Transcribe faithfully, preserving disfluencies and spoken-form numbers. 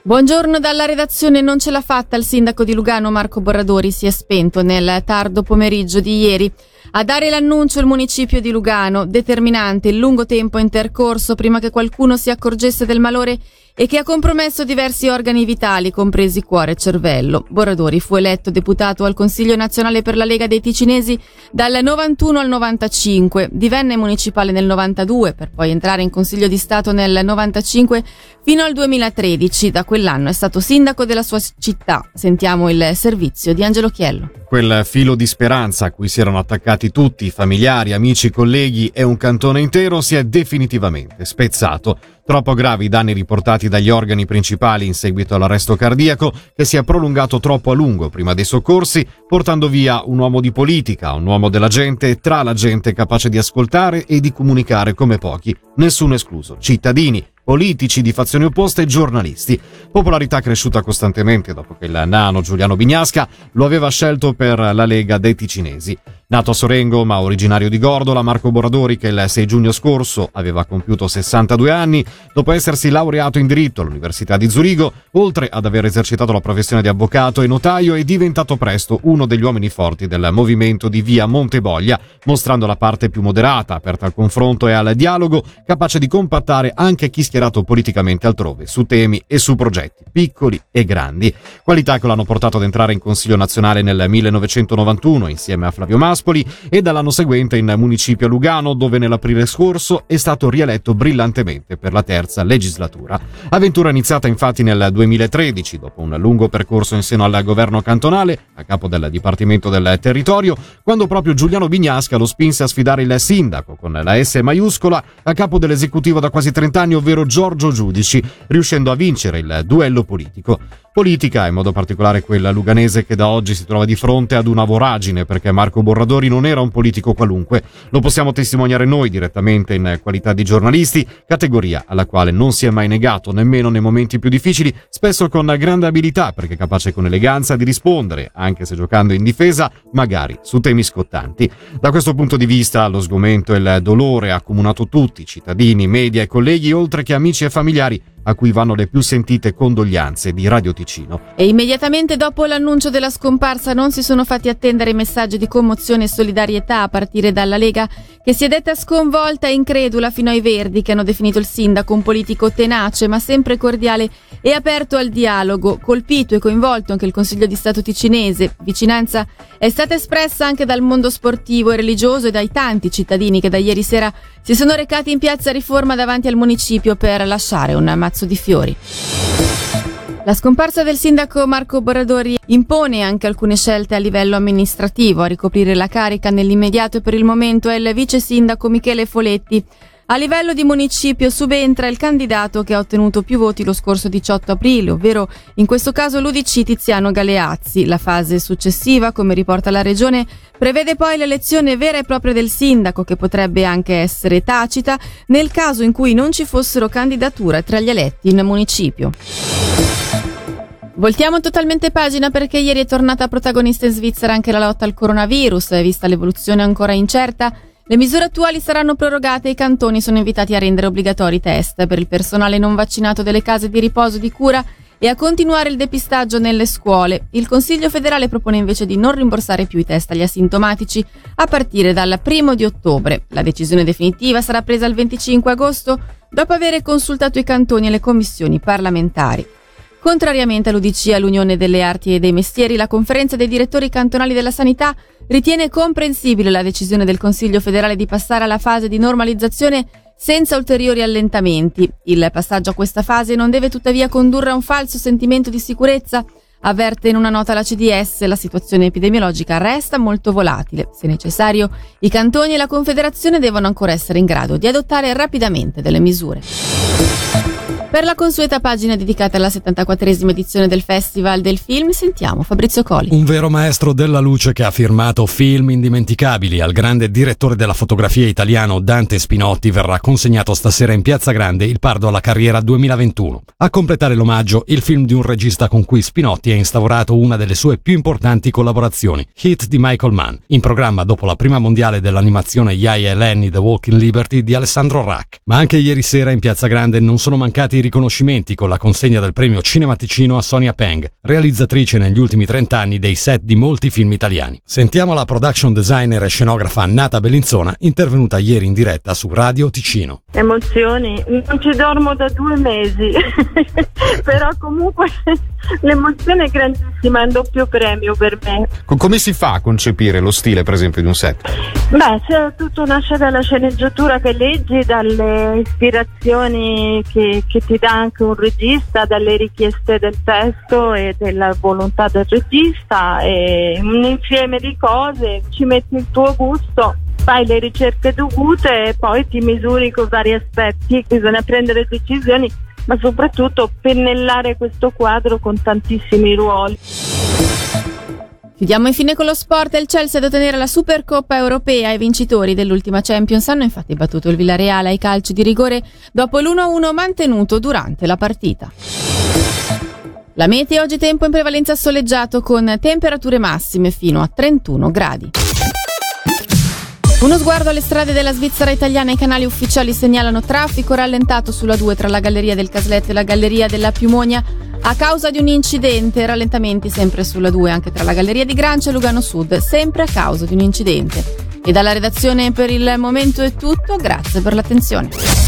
Buongiorno dalla redazione. Non ce l'ha fatta il sindaco di Lugano Marco Borradori, si è spento nel tardo pomeriggio di ieri. A dare l'annuncio il municipio di Lugano, determinante il lungo tempo intercorso prima che qualcuno si accorgesse del malore e che ha compromesso diversi organi vitali, compresi cuore e cervello. Borradori fu eletto deputato al Consiglio nazionale per la Lega dei Ticinesi dal novantuno al novantacinque, divenne municipale nel novantadue per poi entrare in Consiglio di Stato nel novantacinque fino al duemilatredici. Da quell'anno è stato sindaco della sua città. Sentiamo il servizio di Angelo Chiello. Quel filo di speranza a cui si erano attaccati tutti, familiari, amici, colleghi e un cantone intero si è definitivamente spezzato. Troppo gravi i danni riportati dagli organi principali in seguito all'arresto cardiaco, che si è prolungato troppo a lungo prima dei soccorsi, portando via un uomo di politica, un uomo della gente, tra la gente, capace di ascoltare e di comunicare come pochi, nessuno escluso, cittadini, politici di fazioni opposte e giornalisti. Popolarità cresciuta costantemente dopo che il nano Giuliano Bignasca lo aveva scelto per la Lega dei Ticinesi. Nato a Sorengo ma originario di Gordola, Marco Borradori, che il sei giugno scorso aveva compiuto sessantadue anni, dopo essersi laureato in diritto all'Università di Zurigo, oltre ad aver esercitato la professione di avvocato e notaio, è diventato presto uno degli uomini forti del movimento di via Monteboglia, mostrando la parte più moderata, aperta al confronto e al dialogo, capace di compattare anche chi schierato politicamente altrove, su temi e su progetti, piccoli e grandi. Qualità che l'hanno portato ad entrare in Consiglio nazionale nel millenovecentonovantuno insieme a Flavio Maspoli e dall'anno seguente in municipio Lugano, dove nell'aprile scorso è stato rieletto brillantemente per la terza legislatura. Avventura iniziata infatti nel duemilatredici, dopo un lungo percorso in seno al governo cantonale, a capo del Dipartimento del Territorio, quando proprio Giuliano Bignasca lo spinse a sfidare il sindaco, con la S maiuscola, a capo dell'esecutivo da quasi trenta anni, ovvero Giorgio Giudici, riuscendo a vincere il duello politico. Politica, in modo particolare quella luganese, che da oggi si trova di fronte ad una voragine, perché Marco Borradori non era un politico qualunque. Lo possiamo testimoniare noi direttamente in qualità di giornalisti, categoria alla quale non si è mai negato, nemmeno nei momenti più difficili, spesso con grande abilità, perché capace con eleganza di rispondere, anche se giocando in difesa, magari su temi scottanti. Da questo punto di vista, lo sgomento e il dolore ha accomunato tutti, cittadini, media e colleghi, oltre che amici e familiari, a cui vanno le più sentite condoglianze di Radio Ticino. E immediatamente dopo l'annuncio della scomparsa non si sono fatti attendere messaggi di commozione e solidarietà a partire dalla Lega, che si è detta sconvolta e incredula, fino ai Verdi, che hanno definito il sindaco un politico tenace ma sempre cordiale e aperto al dialogo. Colpito e coinvolto anche il Consiglio di Stato ticinese. Vicinanza è stata espressa anche dal mondo sportivo e religioso e dai tanti cittadini che da ieri sera si sono recati in piazza Riforma davanti al municipio per lasciare un mazzo di fiori. La scomparsa del sindaco Marco Borradori impone anche alcune scelte a livello amministrativo. A ricoprire la carica nell'immediato e per il momento è il vice sindaco Michele Foletti. A livello di municipio subentra il candidato che ha ottenuto più voti lo scorso diciotto aprile, ovvero in questo caso l'U D C Tiziano Galeazzi. La fase successiva, come riporta la regione, prevede poi l'elezione vera e propria del sindaco, che potrebbe anche essere tacita nel caso in cui non ci fossero candidature tra gli eletti in municipio. Voltiamo totalmente pagina, perché ieri è tornata protagonista in Svizzera anche la lotta al coronavirus. Vista l'evoluzione ancora incerta, le misure attuali saranno prorogate e i cantoni sono invitati a rendere obbligatori i test per il personale non vaccinato delle case di riposo di cura e a continuare il depistaggio nelle scuole. Il Consiglio federale propone invece di non rimborsare più i test agli asintomatici a partire dal primo di ottobre. La decisione definitiva sarà presa il venticinque agosto, dopo aver consultato i cantoni e le commissioni parlamentari. Contrariamente all'U D C e all'Unione delle Arti e dei Mestieri, la Conferenza dei Direttori Cantonali della Sanità ritiene comprensibile la decisione del Consiglio federale di passare alla fase di normalizzazione senza ulteriori allentamenti. Il passaggio a questa fase non deve tuttavia condurre a un falso sentimento di sicurezza. Avverte in una nota la C D S, la situazione epidemiologica resta molto volatile. Se necessario, i cantoni e la Confederazione devono ancora essere in grado di adottare rapidamente delle misure. Per la consueta pagina dedicata alla settantaquattresima edizione del Festival del Film, sentiamo Fabrizio Coli. Un vero maestro della luce che ha firmato film indimenticabili. Al grande direttore della fotografia italiano Dante Spinotti verrà consegnato stasera in Piazza Grande il Pardo alla Carriera duemilaventuno. A completare l'omaggio, il film di un regista con cui Spinotti ha instaurato una delle sue più importanti collaborazioni, Hit di Michael Mann, in programma dopo la prima mondiale dell'animazione Yaya e Lenny The Walking Liberty di Alessandro Rack. Ma anche ieri sera in Piazza Grande non sono mancati i riconoscimenti con la consegna del premio Cinematicino a Sonia Peng, realizzatrice negli ultimi trent'anni dei set di molti film italiani. Sentiamo la production designer e scenografa Nata Bellinzona, intervenuta ieri in diretta su Radio Ticino. Emozioni, non ci dormo da due mesi, però comunque l'emozione è grandissima, è un doppio premio per me. Come si fa a concepire lo stile, per esempio, di un set? Beh, cioè, tutto nasce dalla sceneggiatura che leggi, dalle ispirazioni che, che ti dà anche un regista, dalle richieste del testo e della volontà del regista, e un insieme di cose, ci metti il tuo gusto, fai le ricerche dovute e poi ti misuri con vari aspetti. Bisogna prendere decisioni, ma soprattutto pennellare questo quadro con tantissimi ruoli. Chiudiamo infine con lo sport. Il Chelsea ad ottenere la Supercoppa europea. I vincitori dell'ultima Champions hanno infatti battuto il Villarreal ai calci di rigore dopo l'uno a uno mantenuto durante la partita. La meteo oggi tempo in prevalenza soleggiato con temperature massime fino a trentuno gradi. Uno sguardo alle strade della Svizzera italiana. I canali ufficiali segnalano traffico rallentato sulla due tra la Galleria del Casletto e la Galleria della Piumonia a causa di un incidente. Rallentamenti sempre sulla due anche tra la Galleria di Grancia e Lugano Sud, sempre a causa di un incidente. E dalla redazione per il momento è tutto, grazie per l'attenzione.